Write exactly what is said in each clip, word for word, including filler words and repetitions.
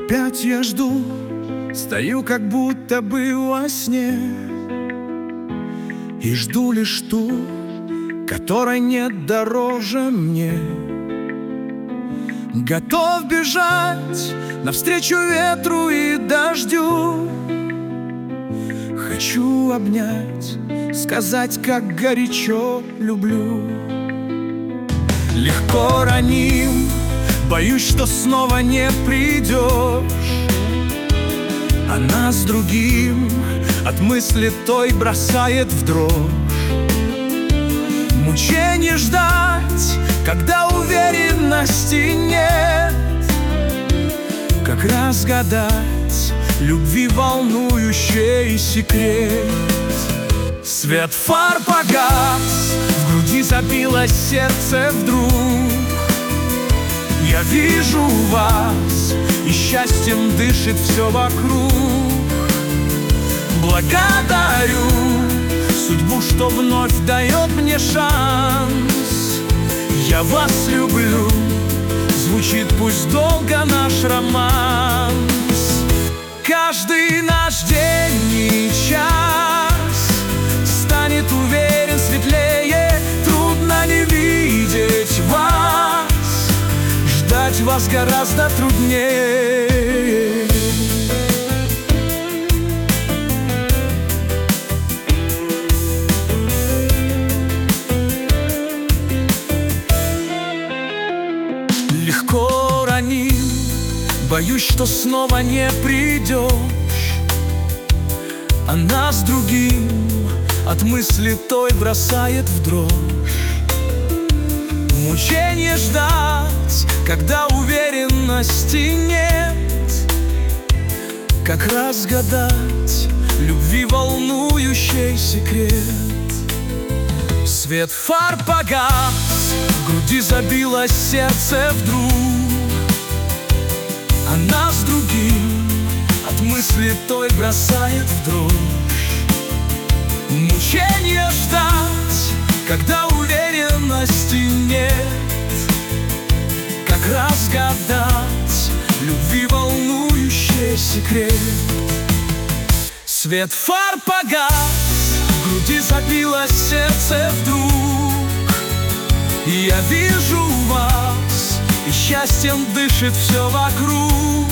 Опять я жду, стою как будто бы во сне, и жду лишь ту, которой нет дороже мне. Готов бежать навстречу ветру и дождю. Хочу обнять, сказать, как горячо люблю. Легко раним, боюсь, что снова не придешь. Она с другим от мысли той бросает в дрожь. Мучение ждать, когда уверенности нет. Как разгадать любви волнующий секрет? Свет фар погас, в груди забилось сердце вдруг. Я вижу вас, и счастьем дышит все вокруг. Благодарю судьбу, что вновь дает мне шанс. Я вас люблю, звучит пусть долго наш романс. Каждый наш день и час станет уверен светлее. Трудно не видеть вас, ждать вас гораздо труднее. Легко раним, боюсь, что снова не придешь. Она с другим от мысли той бросает в дрожь. Мучение ждать, когда уверенности нет. Как разгадать любви волнующий секрет? Свет фар погас, в груди забилось сердце вдруг. Она с другим от мысли той бросает в дрожь. Мучение ждать, когда уверенности нет. Как разгадать любви волнующий секрет? Свет фар погас, в груди забилось сердце вдруг. И я вижу вас, и счастьем дышит все вокруг.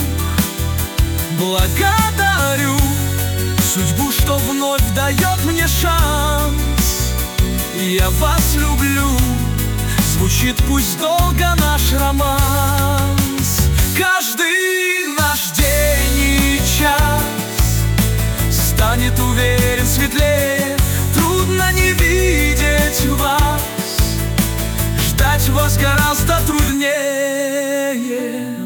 Благодарю судьбу, что вновь дает мне шанс. Я вас люблю, звучит пусть долго наш романс. Каждый наш день и час станет уверен светлее. Трудно не видеть вас, ждать вас гораздо труднее.